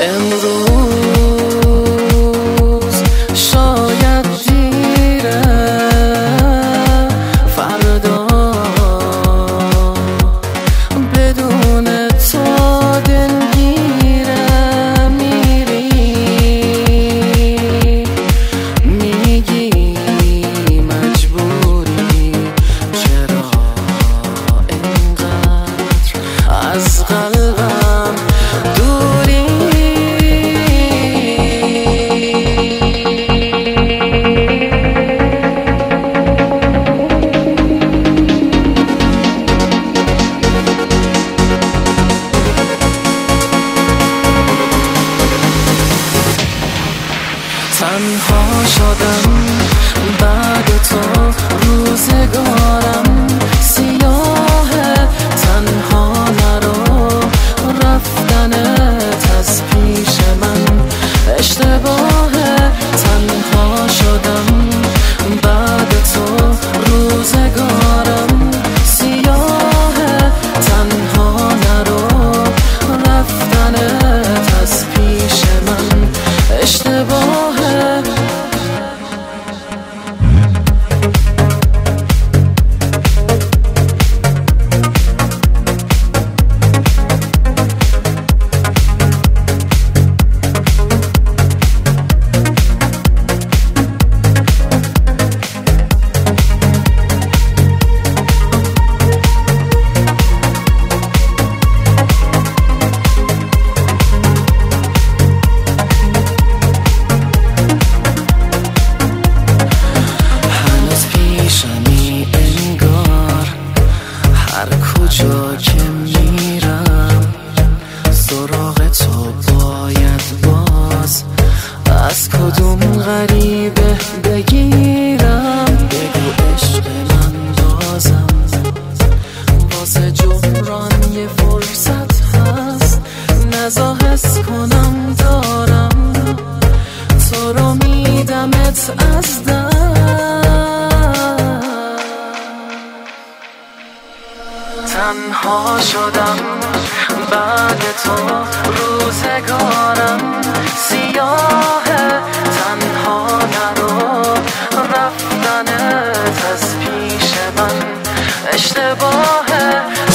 امروز شاید دیره، فردا بدون تو دلگیره. میگی مجبوری، چرا اینقدر از قلبم دوری؟ تنها شدم بعد تو، روزگارم سیاهه. تنها نرو، رفتنت از پیش من اشتباهه. تنها شدم بعد تو، روزگارم سیاهه. تنها نرو، رفتنت از پیش من اشتباهه. هر کجا که میرم سراغ تو باید باز از کدوم غریبه بگیرم. بگو عشق من بازم واسه جبران یه فرصت هست. نزا حس کنم دارم تو رو میدمت از دست. تنها شدم بعد تو، روزگارم سیاهه. تنها نرو، رفتنت از پیش من اشتباهه.